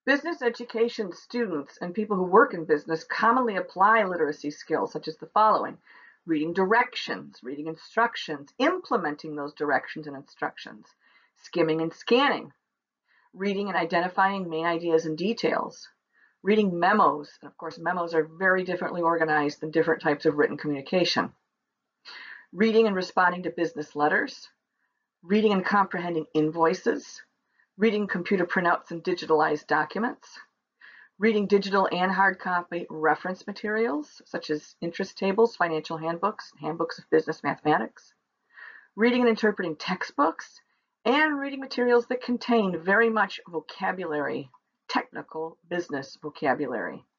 Business education students and people who work in business commonly apply literacy skills such as the following: reading directions, reading instructions, implementing those directions and instructions, skimming and scanning, reading and identifying main ideas and details, reading memos, and of course memos are very differently organized than different types of written communication, reading and responding to business letters, reading and comprehending invoices, reading computer printouts and digitalized documents, reading digital and hard copy reference materials such as interest tables, financial handbooks, handbooks of business mathematics, reading and interpreting textbooks, and reading materials that contain very much vocabulary, technical business vocabulary.